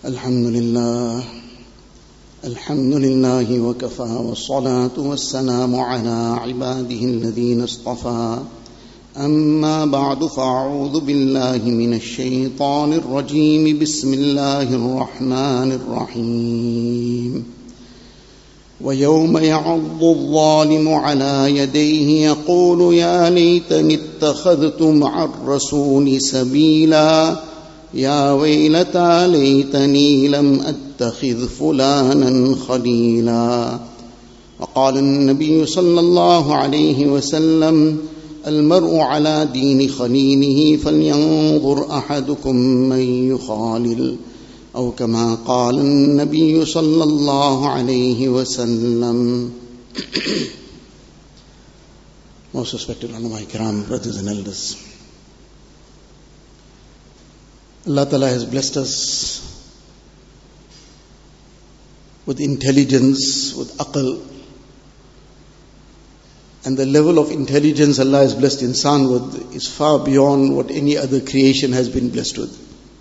الحمد لله وكفى والصلاة والسلام على عباده الذين اصطفى أما بعد فأعوذ بالله من الشيطان الرجيم بسم الله الرحمن الرحيم ويوم يعض الظالم على يديه يقول يا ليتني اتخذت مع الرسول سبيلا يا ويلتى ليتني لم أتخذ فلانا خليلا. وقال النبي صلى الله عليه وسلم المرء على دين خليله فلينظر أحدكم من يخالل أو كما قال النبي صلى الله عليه وسلم. Most respected ulama kiram, brothers and elders, Allah Ta'ala has blessed us with intelligence, with aql, and the level of intelligence Allah has blessed insan with is far beyond what any other creation has been blessed with.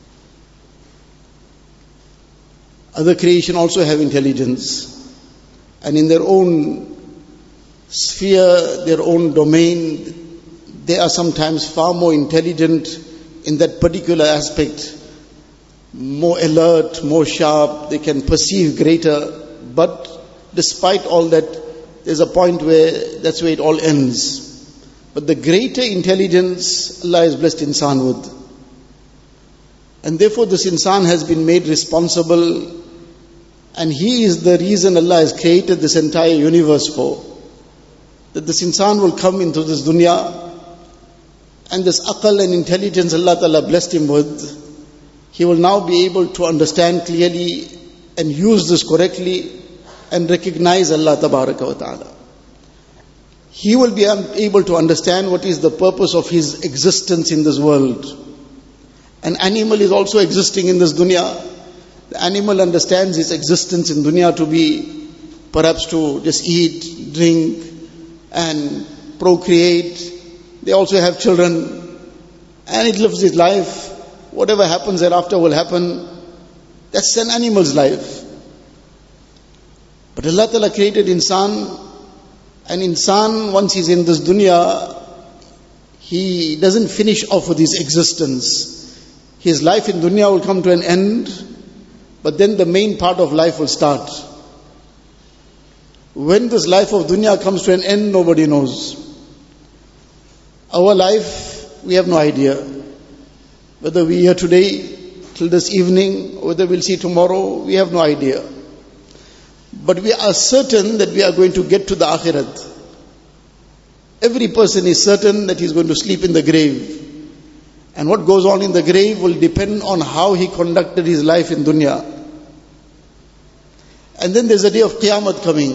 Other creation also have intelligence, and in their own sphere, their own domain, they are sometimes far more intelligent in that particular aspect, more alert, more sharp, they can perceive greater. But despite all that, there's a point where that's where it all ends. But the greater intelligence Allah has blessed insan with. And therefore this insan has been made responsible, and he is the reason Allah has created this entire universe for. That this insan will come into this dunya, and this aql and intelligence Allah Ta'ala blessed him with, he will now be able to understand clearly and use this correctly and recognize Allah Tabaraka wa Ta'ala. He will be able to understand what is the purpose of his existence in this world. An animal is also existing in this dunya. The animal understands its existence in dunya to be perhaps to just eat, drink and procreate. They also have children, and it lives its life. Whatever happens thereafter will happen. That's an animal's life. But Allah Ta'ala created insan, and insan, once he's in this dunya, he doesn't finish off with his existence. His life in dunya will come to an end, but then the main part of life will start. When this life of dunya comes to an end, nobody knows. Our life, we have no idea. Whether we are here today, till this evening, or whether we'll see tomorrow, we have no idea. But we are certain that we are going to get to the akhirat. Every person is certain that he's going to sleep in the grave. And what goes on in the grave will depend on how he conducted his life in dunya. And then there's a day of Qiyamah coming,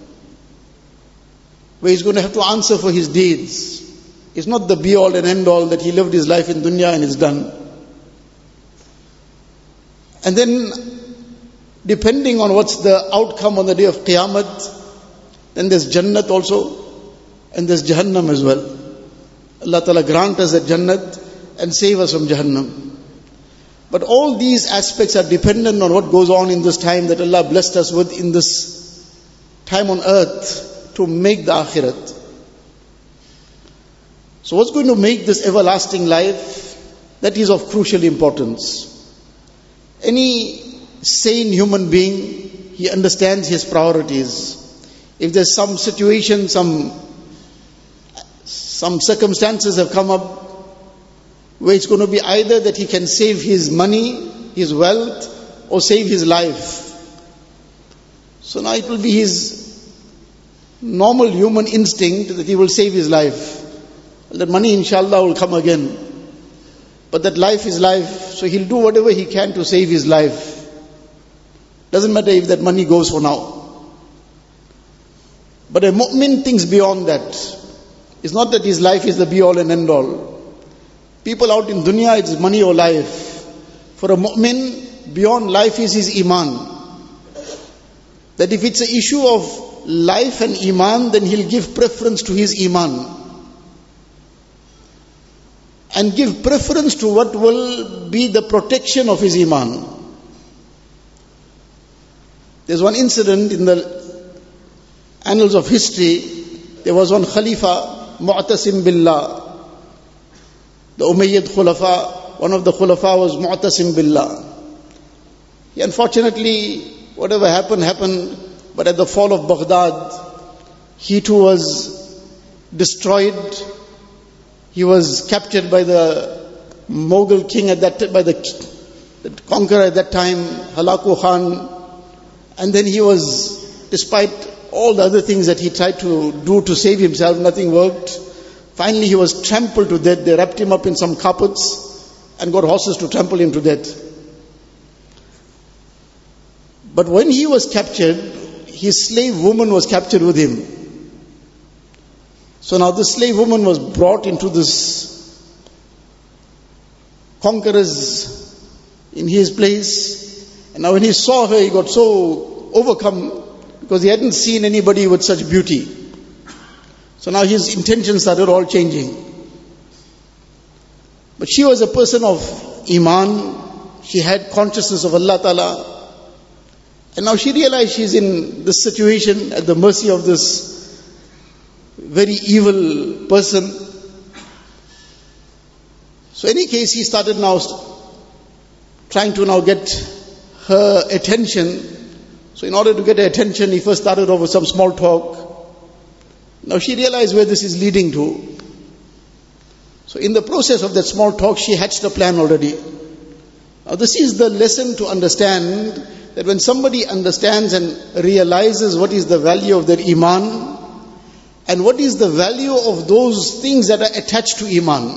where he's going to have to answer for his deeds. It's not the be-all and end-all that he lived his life in dunya and it's done. And then, depending on what's the outcome on the day of Qiyamah, then there's Jannat also, and there's Jahannam as well. Allah Ta'ala grant us that Jannat and save us from Jahannam. But all these aspects are dependent on what goes on in this time that Allah blessed us with in this time on earth to make the akhirat. So what's going to make this everlasting life? That is of crucial importance. Any sane human being, he understands his priorities. If there's some situation, some circumstances have come up where it's going to be either that he can save his money, his wealth, or save his life. So now it will be his normal human instinct that he will save his life. That money inshallah will come again. But that life is life, so he'll do whatever he can to save his life. Doesn't matter if that money goes for now. But a mu'min thinks beyond that. It's not that his life is the be-all and end-all. People out in dunya, it's money or life. For a mu'min, beyond life is his iman. That if it's an issue of life and iman, then he'll give preference to his iman. And give preference to what will be the protection of his iman. There's one incident in the annals of history. There was one Khalifa, Mu'tasim Billah. The Umayyad Khulafa, one of the Khulafa was Mu'tasim Billah. Unfortunately, whatever happened, but at the fall of Baghdad, he too was destroyed. He was captured by the Mughal king at that time, by the conqueror at that time, Halaku Khan. And then he was, despite all the other things that he tried to do to save himself, nothing worked. Finally he was trampled to death. They wrapped him up in some carpets and got horses to trample him to death. But when he was captured, his slave woman was captured with him. So now this slave woman was brought into this conqueror's, in his place. And now when he saw her, he got so overcome because he hadn't seen anybody with such beauty. So now his intentions started all changing. But she was a person of Iman. She had consciousness of Allah Ta'ala. And now she realized she's in this situation at the mercy of this very evil person. So in any case, he started now trying to now get her attention. So in order to get her attention, he first started off with some small talk. Now she realized where this is leading to. So in the process of that small talk, she hatched a plan already. Now this is the lesson to understand, that when somebody understands and realizes what is the value of their Iman and what is the value of those things that are attached to Iman,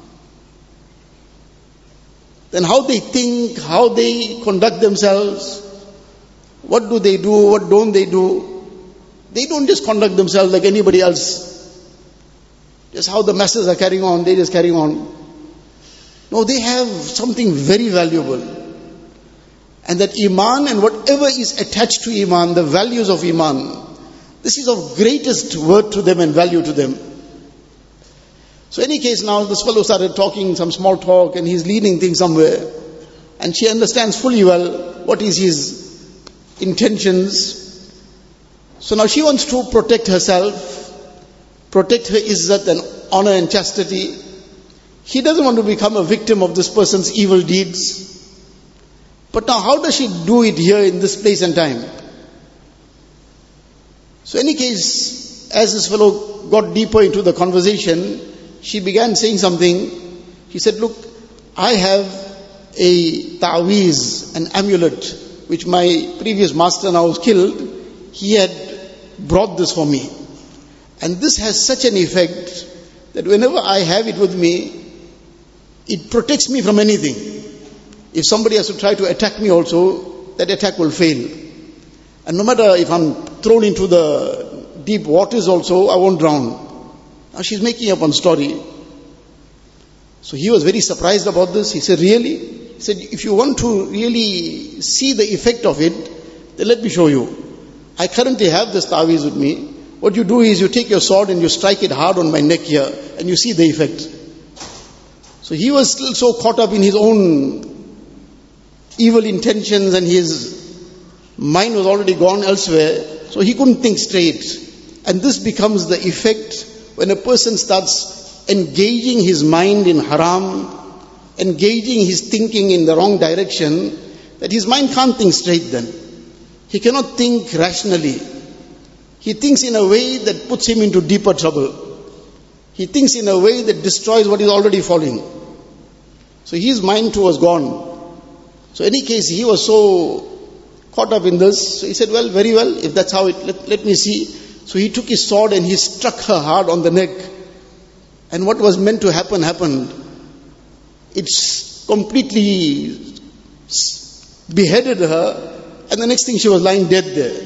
then how they think, how they conduct themselves, what do they do, what don't they do. They don't just conduct themselves like anybody else. Just how the masses are carrying on, they just carry on. No, they have something very valuable. And that Iman and whatever is attached to Iman, the values of Iman, this is of greatest worth to them and value to them. So in any case, now this fellow started talking some small talk and he's leading things somewhere. And she understands fully well what is his intentions. So now she wants to protect herself, protect her izzat and honor and chastity. He doesn't want to become a victim of this person's evil deeds. But now how does she do it here in this place and time? So in any case, as this fellow got deeper into the conversation, she began saying something. She said, look, I have a ta'weez, an amulet, which my previous master now was killed. He had brought this for me. And this has such an effect that whenever I have it with me, it protects me from anything. If somebody has to try to attack me also, that attack will fail. And no matter if I'm thrown into the deep waters also, I won't drown. Now she's making up one story. So he was very surprised about this. He said, really? He said, if you want to really see the effect of it, then let me show you. I currently have this ta'weez with me. What you do is you take your sword and you strike it hard on my neck here and you see the effect. So he was still so caught up in his own evil intentions and his mind was already gone elsewhere. So he couldn't think straight. And this becomes the effect when a person starts engaging his mind in haram, engaging his thinking in the wrong direction, that his mind can't think straight then. He cannot think rationally. He thinks in a way that puts him into deeper trouble. He thinks in a way that destroys what is already falling. So his mind too was gone. So in any case, he was so caught up in this. So he said, well, very well, if that's how it, let me see. So he took his sword and he struck her hard on the neck. And what was meant to happen, happened. It completely beheaded her. And the next thing, she was lying dead there.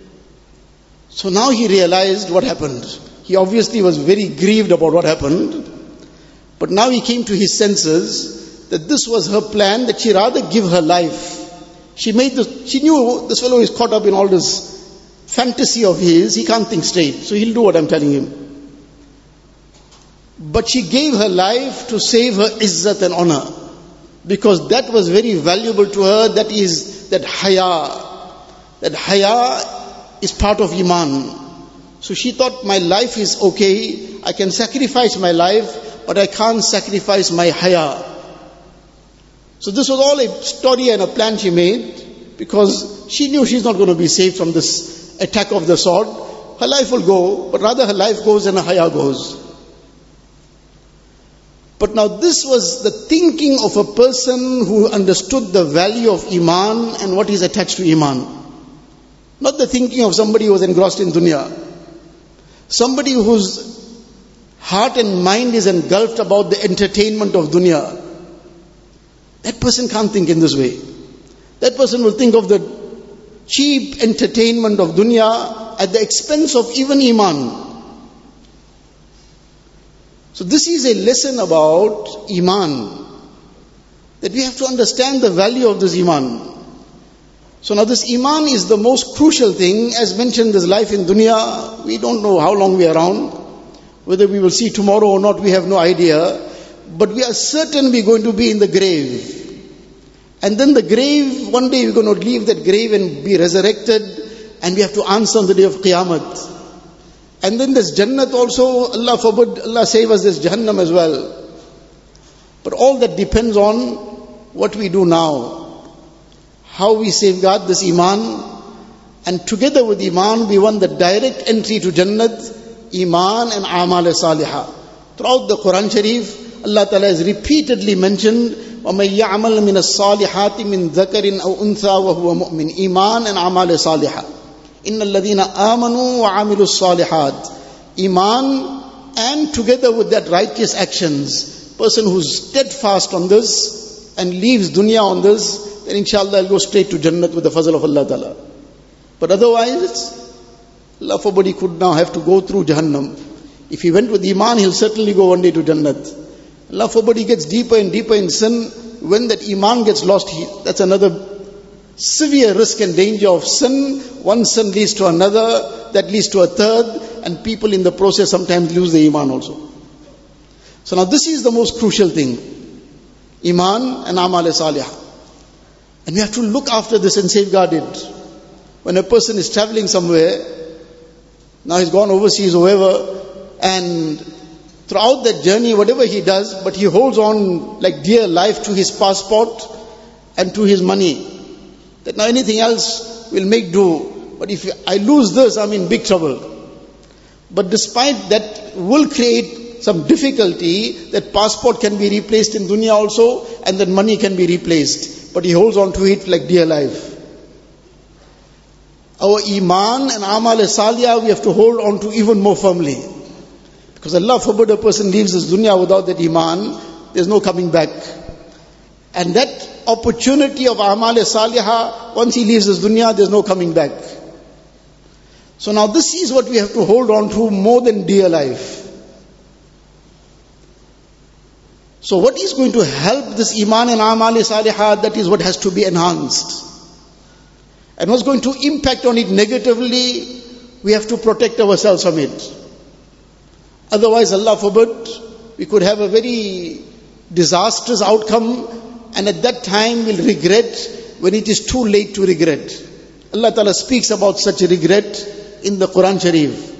So now he realized what happened. He obviously was very grieved about what happened. But now he came to his senses that this was her plan, that she rather give her life. She knew this fellow is caught up in all this fantasy of his. He can't think straight. So he'll do what I'm telling him. But she gave her life to save her izzat and honor. Because that was very valuable to her. That is that haya, that haya is part of iman. So she thought, my life is okay, I can sacrifice my life, but I can't sacrifice my haya. So this was all a story and a plan she made, because she knew she's not going to be saved from this attack of the sword. Her life will go, but rather her life goes and her haya goes. But now this was the thinking of a person who understood the value of iman and what is attached to iman. Not the thinking of somebody who was engrossed in dunya. Somebody whose heart and mind is engulfed about the entertainment of dunya. That person can't think in this way. That person will think of the cheap entertainment of dunya at the expense of even iman. So this is a lesson about iman, that we have to understand the value of this iman. So now this iman is the most crucial thing. As mentioned, this life in dunya, we don't know how long we are around. Whether we will see tomorrow or not, we have no idea. But we are certain we're going to be in the grave. And then the grave, one day we're going to leave that grave and be resurrected, and we have to answer on the day of Qiyamah. And then there's Jannat also, Allah forbid, Allah save us, there's Jahannam as well. But all that depends on what we do now. How we safeguard this iman. And together with iman, we want the direct entry to Jannat, iman and amal salihah. Throughout the Quran Sharif, Allah Ta'ala has repeatedly mentioned, وَمَن يَعْمَلْ مِنَ الصَّالِحَاتِ مِن ذَكَرٍ أَوْ أُنثَى وَهُوَ مُؤْمِنٌ. Iman and amal salihah. إِنَّ الَّذِينَ آمَنُوا وَعَمِلُوا الصَّالِحَاتِ. Iman, and together with that righteous actions. Person who's steadfast on this and leaves dunya on this, then inshallah he'll go straight to Jannat with the fazl of Allah Ta'ala. But otherwise, Allah forbid, he could now have to go through Jahannam. If he went with iman, he'll certainly go one day to Jannat. Allah forbid, he gets deeper and deeper in sin. When that iman gets lost, that's another severe risk and danger of sin. One sin leads to another, that leads to a third, and people in the process sometimes lose the iman also. So now this is the most crucial thing, iman and amal salihah. And we have to look after this and safeguard it. When a person is traveling somewhere, now he's gone overseas or wherever, and throughout that journey, whatever he does, but he holds on like dear life to his passport and to his money. That now anything else will make do. But if I lose this, I'm in big trouble. But despite that will create some difficulty, that passport can be replaced in dunya also, and that money can be replaced. But he holds on to it like dear life. Our iman and amal salihah, we have to hold on to even more firmly. Because Allah forbid a person leaves this dunya without that iman, there's no coming back. And that opportunity of amal salihah, once he leaves this dunya, there's no coming back. So now this is what we have to hold on to more than dear life. So what is going to help this iman and amal salihah, that is what has to be enhanced. And what's going to impact on it negatively, we have to protect ourselves from it. Otherwise, Allah forbid, we could have a very disastrous outcome, and at that time we'll regret when it is too late to regret. Allah Ta'ala speaks about such a regret in the Quran Sharif.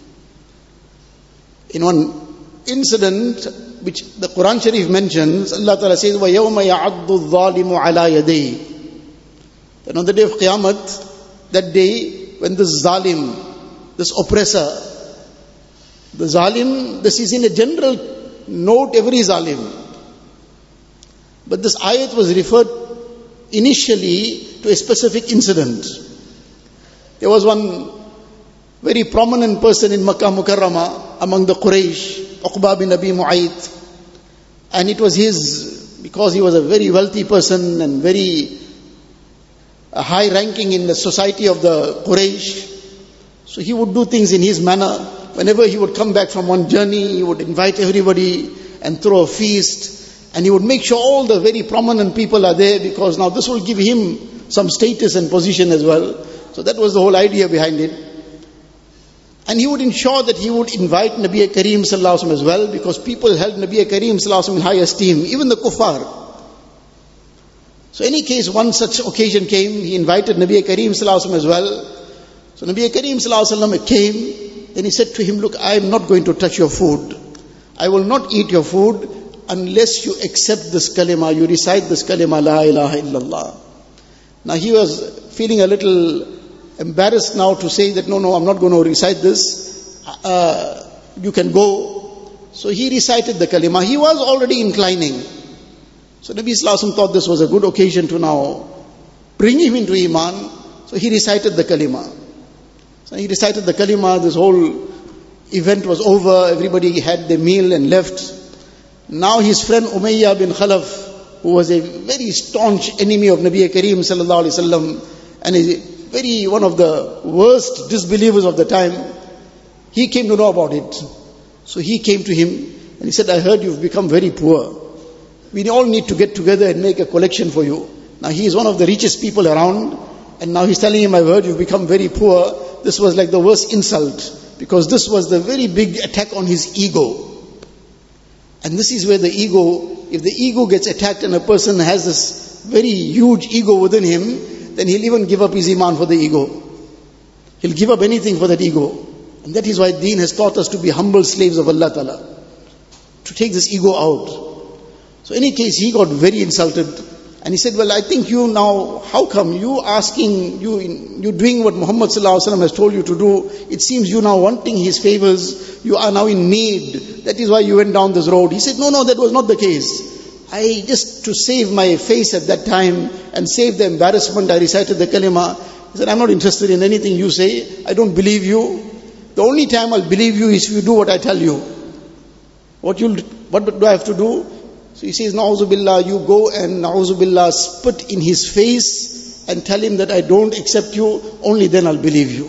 In one incident which the Quran Sharif mentions, Allah Ta'ala says, وَيَوْمَ يَعَضُّ الظَّالِمُ عَلَى يَدَيْهِ. Then on the day of Qiyamah, that day when this zalim, this oppressor, the zalim, this is in a general note, every zalim. But this ayat was referred initially to a specific incident. There was one very prominent person in Makkah Mukarramah among the Quraysh, Uqba bin Abi Mu'ayt. And it was his, because he was a very wealthy person and very high ranking in the society of the Quraysh. So he would do things in his manner. Whenever he would come back from one journey, he would invite everybody and throw a feast. And he would make sure all the very prominent people are there, because now this will give him some status and position as well. So that was the whole idea behind it. And he would ensure that he would invite Nabi Kareem Sallallahu Alaihi Wasallam as well, because people held Nabi Kareem Sallallahu Alaihi Wasallam in high esteem, even the kuffar. So in any case, one such occasion came, he invited Nabi Kareem Sallallahu Alaihi Wasallam as well. So Nabi Kareem Sallallahu Alaihi Wasallam came, then he said to him, look, I am not going to touch your food. I will not eat your food unless you accept this kalima, you recite this kalima, la ilaha illallah. Now he was feeling a little embarrassed now to say that, no, I'm not going to recite this. You can go. So he recited the kalima. He was already inclining. So Nabi Sallallahu Alaihi Wasallam thought this was a good occasion to now bring him into Iman. So he recited the kalima. So he recited the kalima, this whole event was over, everybody had their meal and left. Now his friend Umayyah bin Khalaf, who was a very staunch enemy of Nabi Kareem Sallallahu Alaihi Wasallam and one of the worst disbelievers of the time, he came to know about it. So he came to him and he said, I heard you've become very poor. We all need to get together and make a collection for you. Now he is one of the richest people around, and now he's telling him, I've heard you've become very poor. This was like the worst insult, because this was the very big attack on his ego. And this is where the ego, if the ego gets attacked and a person has this very huge ego within him, then he'll even give up his iman for the ego. He'll give up anything for that ego. And that is why Deen has taught us to be humble slaves of Allah Ta'ala, to take this ego out. So in any case, he got very insulted. And he said, well, I think you now, how come you asking, you doing what Muhammad Sallallahu Alaihi Wasallam has told you to do? It seems you now wanting his favors. You are now in need. That is why you went down this road. He said, no, that was not the case. I just, to save my face at that time and save the embarrassment, I recited the kalima. He said, I'm not interested in anything you say. I don't believe you. The only time I'll believe you is if you do what I tell you. What do I have to do? So he says, Na'uzu Billah, you go and Na'uzu Billah, spit in his face and tell him that I don't accept you, only then I'll believe you.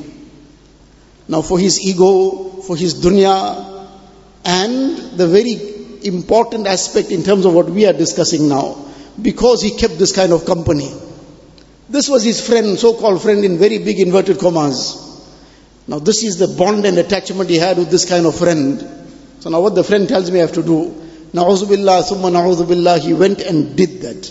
Now for his ego, for his dunya, and the very important aspect in terms of what we are discussing now, because he kept this kind of company. This was his friend, so-called friend in very big inverted commas. Now this is the bond and attachment he had with this kind of friend. So now what the friend tells me I have to do, Na'udhu billah, summa na'udhu billah, he went and did that.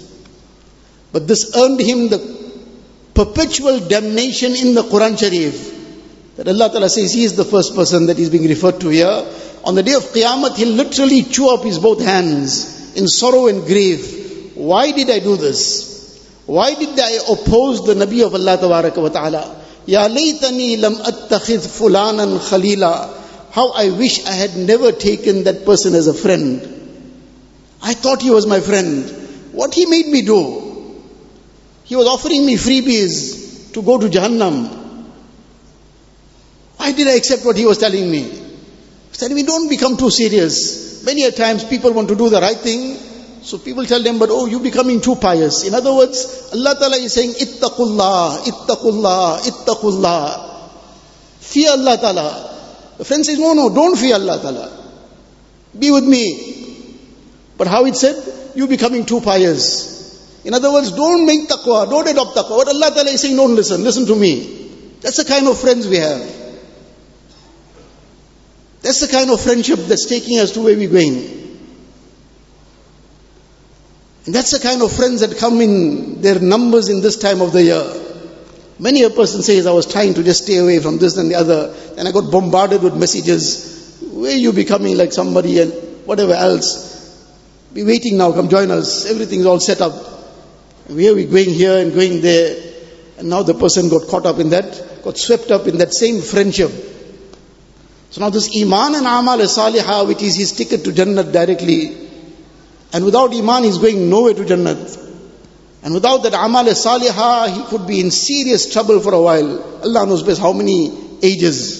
But this earned him the perpetual damnation in the Quran Sharif. That Allah Ta'ala says he is the first person that is being referred to here. On the day of Qiyamah, he'll literally chew up his both hands in sorrow and grief. Why did I do this? Why did I oppose the Nabi of Allah Tabaraka wa Ta'ala? Ya laytani lam attakhidh fulanan khalila. How I wish I had never taken that person as a friend. I thought he was my friend. What he made me do? He was offering me freebies to go to Jahannam. Why did I accept what he was telling me? He was telling me, don't become too serious. Many a times people want to do the right thing, so people tell them, but you're becoming too pious. In other words, Allah Ta'ala is saying, ittaqullah, ittaqullah, ittaqullah. Fear Allah Ta'ala. The friend says, no, don't fear Allah Ta'ala. Be with me. But how it said? You becoming too pious. In other words, don't make taqwa, don't adopt taqwa. What Allah Ta'ala is saying, don't listen to me. That's the kind of friends we have. That's the kind of friendship that's taking us to where we're going. And that's the kind of friends that come in their numbers in this time of the year. Many a person says, I was trying to just stay away from this and the other, and I got bombarded with messages. Where are you becoming like somebody and whatever else? Be waiting now, come join us. Everything's all set up. Where are we going here and going there? And now the person got caught up in that, got swept up in that same friendship. So now this Iman and Amal Salihah, which is his ticket to Jannat directly. And without Iman, he's going nowhere to Jannat. And without that Amal Salihah, he could be in serious trouble for a while. Allah knows best how many ages.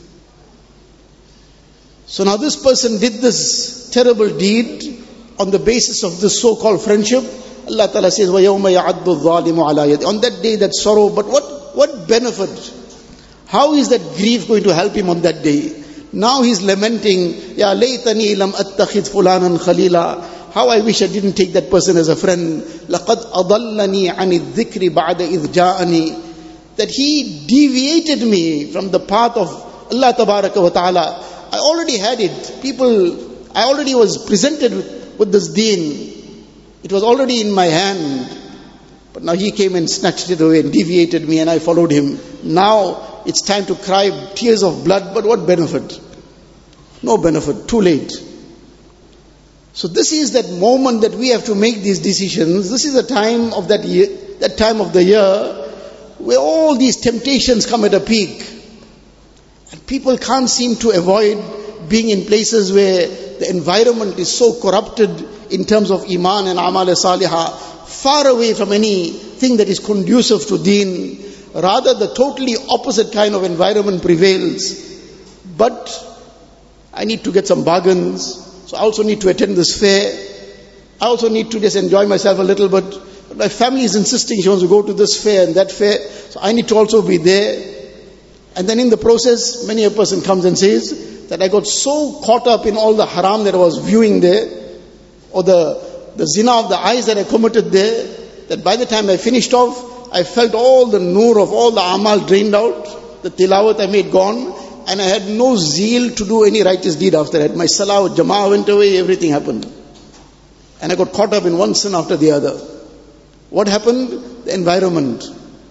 So now this person did this terrible deed on the basis of this so-called friendship. Allah Ta'ala says, وَيَوْمَ يَعَدُّ الظَّالِمُ عَلَى يَدِهِ. On that day, that sorrow, but what benefit? How is that grief going to help him on that day? Now he's lamenting, Ya laytani lam attakhidh fulanan khalila. How I wish I didn't take that person as a friend. لَقَدْ أَضَلَّنِي عَنِ الذِّكْرِ بَعْدَ إِذْ جَاءَنِي. That he deviated me from the path of Allah Tabaraka wa Ta'ala. I already had it. I already was presented with this deen. It was already in my hand. But now he came and snatched it away and deviated me and I followed him. Now it's time to cry tears of blood, but what benefit? No benefit, too late. So this is that moment that we have to make these decisions. This is the time of that year, that time of the year where all these temptations come at a peak. And people can't seem to avoid being in places where the environment is so corrupted in terms of iman and amal salihah, far away from anything that is conducive to deen. Rather, the totally opposite kind of environment prevails. But I need to get some bargains, so I also need to attend this fair. I also need to just enjoy myself a little bit. But my family is insisting she wants to go to this fair and that fair, so I need to also be there. And then in the process, many a person comes and says that I got so caught up in all the haram that I was viewing there, or the zina of the eyes that I committed there, that by the time I finished off, I felt all the nur of all the amal drained out, the tilawat I made gone, and I had no zeal to do any righteous deed after that. My salah, jama'ah went away, everything happened. And I got caught up in one sin after the other. What happened? The environment.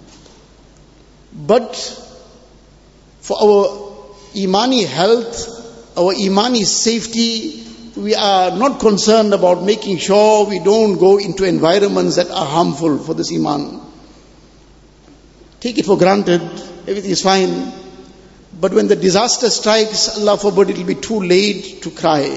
But for our imani health, our imani safety, we are not concerned about making sure we don't go into environments that are harmful for this iman. Take it for granted, everything is fine. But when the disaster strikes, Allah forbid, it will be too late to cry.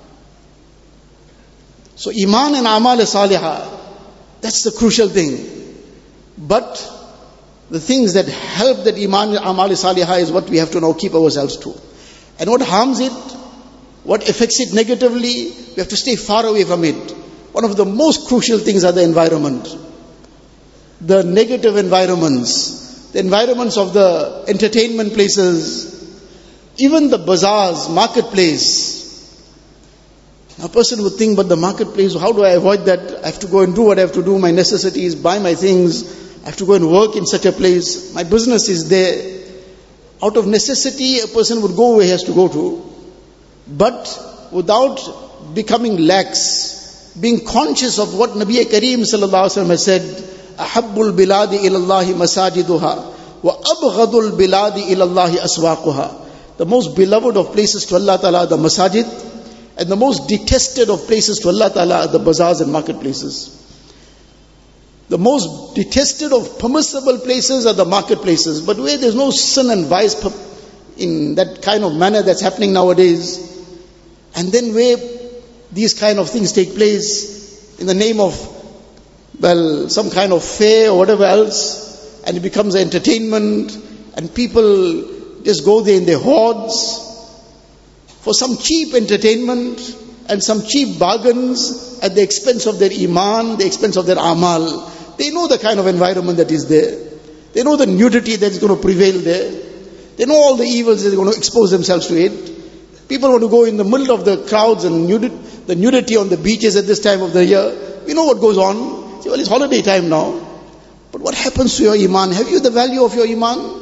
So iman and amal salihah, that's the crucial thing. But the things that help that iman and amal salihah is what we have to now keep ourselves to. And what harms it, what affects it negatively, we have to stay far away from it. One of the most crucial things are the environment. The negative environments, the environments of the entertainment places, even the bazaars, marketplace. A person would think, but the marketplace, how do I avoid that? I have to go and do what I have to do, my necessities, buy my things. I have to go and work in such a place. My business is there. Out of necessity, a person would go where he has to go to. But without becoming lax, being conscious of what Nabi Kareem sallallahu alaihi wasallam has said, "Ahabbul biladi ilallahi masajiduha, wa abghadul biladi ilallahi aswaquha." The most beloved of places to Allah Ta'ala are the masajid, and the most detested of places to Allah Ta'ala are the bazaars and marketplaces. The most detested of permissible places are the marketplaces. But where there's no sin and vice in that kind of manner that's happening nowadays, and then where these kind of things take place in the name of, well, some kind of fair or whatever else, and it becomes entertainment, and people just go there in their hordes for some cheap entertainment and some cheap bargains at the expense of their iman, the expense of their amal. They know the kind of environment that is there. They know the nudity that is going to prevail there. They know all the evils that are going to expose themselves to it. People want to go in the middle of the crowds and the nudity on the beaches at this time of the year. We know what goes on. Say, well, it's holiday time now. But what happens to your iman? Have you the value of your iman?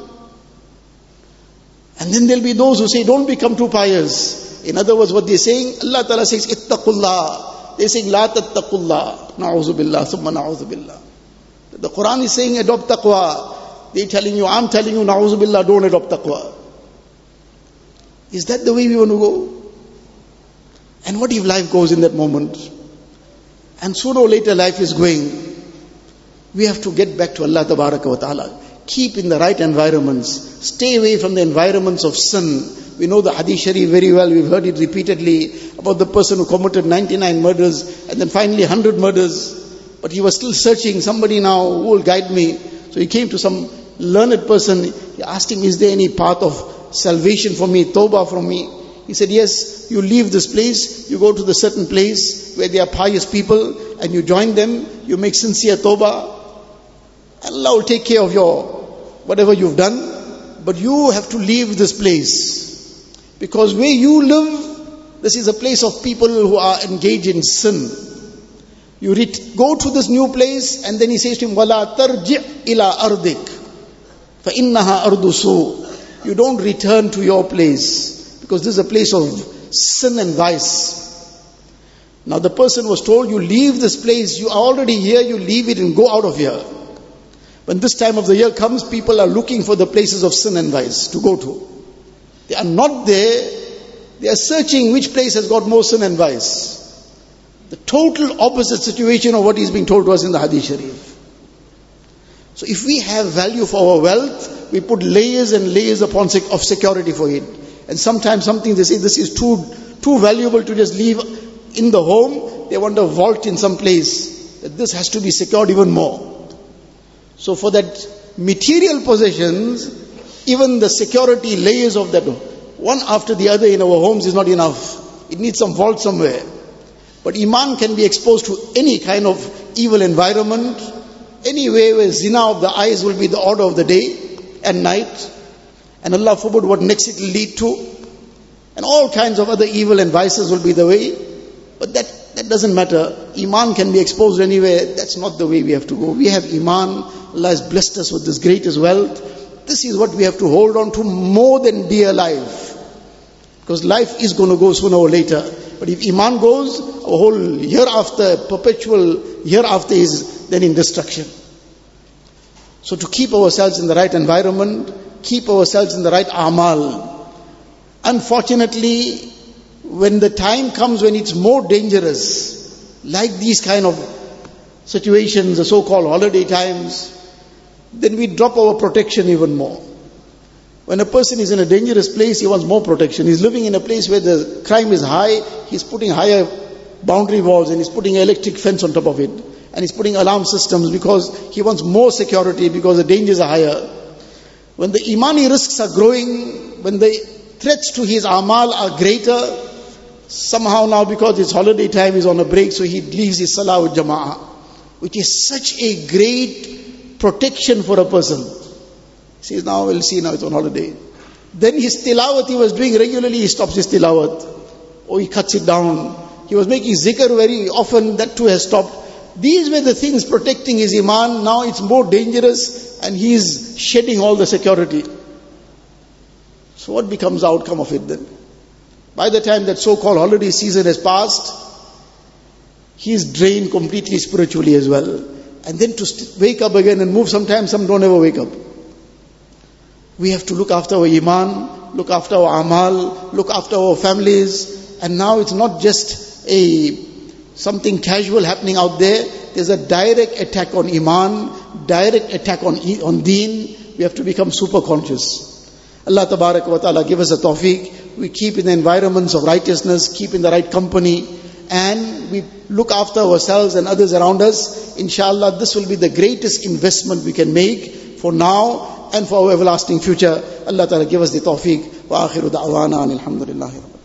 And then there'll be those who say, don't become too pious. In other words, what they're saying, Allah Ta'ala says, ittaqullah. They're saying, la tattaqullah. Na'udhu billah, summa na'udhu billah. The Quran is saying, adopt taqwa. They're telling you, I'm telling you, na'udhu billah, don't adopt taqwa. Is that the way we want to go? And what if life goes in that moment? And sooner or later life is going. We have to get back to Allah Tabaraka wa Ta'ala. Keep in the right environments. Stay away from the environments of sin. We know the Hadith Sharif very well. We've heard it repeatedly about the person who committed 99 murders and then finally 100 murders. But he was still searching, somebody now who will guide me. So he came to some learned person. He asked him, is there any path of salvation for me, tawbah from me? He said, yes, you leave this place, you go to the certain place where there are pious people and you join them, you make sincere tawbah. Allah will take care of your whatever you've done, but you have to leave this place. Because where you live, this is a place of people who are engaged in sin. You go to this new place, and then he says to him, وَلَا تَرْجِعْ إِلَىٰ أَرْضِكَ فَإِنَّهَا أَرْضُ سُوءٍ. You don't return to your place, because this is a place of sin and vice. Now the person was told, you leave this place, you are already here, you leave it and go out of here. When this time of the year comes, people are looking for the places of sin and vice to go to. They are not there, they are searching which place has got more sin and vice. The total opposite situation of what is being told to us in the Hadith Sharif. So if we have value for our wealth, we put layers and layers of security for it. And sometimes something they say this is too valuable to just leave in the home. They want a vault in some place. That this has to be secured even more. So for that material possessions, even the security layers of that, one after the other in our homes is not enough. It needs some vault somewhere. But Iman can be exposed to any kind of evil environment, anywhere where zina of the eyes will be the order of the day and night, and Allah forbid what next it will lead to, and all kinds of other evil and vices will be the way. But that doesn't matter. Iman can be exposed anywhere. That's not the way we have to go. We have Iman. Allah has blessed us with this greatest wealth. This is what we have to hold on to more than dear life. Because life is going to go sooner or later. But if Iman goes, our whole hereafter, perpetual hereafter is then in destruction. So to keep ourselves in the right environment, keep ourselves in the right amal. Unfortunately, when the time comes when it's more dangerous, like these kind of situations, the so-called holiday times, then we drop our protection even more. When a person is in a dangerous place, he wants more protection. He's living in a place where the crime is high, he's putting higher boundary walls and he's putting an electric fence on top of it. And he's putting alarm systems because he wants more security because the dangers are higher. When the imani risks are growing, when the threats to his amal are greater, somehow now because it's holiday time, he's on a break, so he leaves his salah with jama'ah, which is such a great protection for a person. He says, now we'll see, now it's on holiday. Then his tilawat he was doing regularly, he stops his tilawat. Or he cuts it down. He was making zikr very often, that too has stopped. These were the things protecting his iman. Now it's more dangerous and he is shedding all the security. So what becomes the outcome of it then? By the time that so-called holiday season has passed, he is drained completely spiritually as well. And then to wake up again and move, sometimes some don't ever wake up. We have to look after our iman, look after our amal, look after our families. And now it's not just something casual happening out there. There's a direct attack on iman, direct attack on deen. We have to become super conscious. Allah Tabarak wa Ta'ala give us a tawfiq. We keep in the environments of righteousness, keep in the right company, and we look after ourselves and others around us. Inshallah, this will be the greatest investment we can make for now and for our everlasting future. Allah Ta'ala give us the tawfiq. Wa akhiru da'wana alhamdulillahi.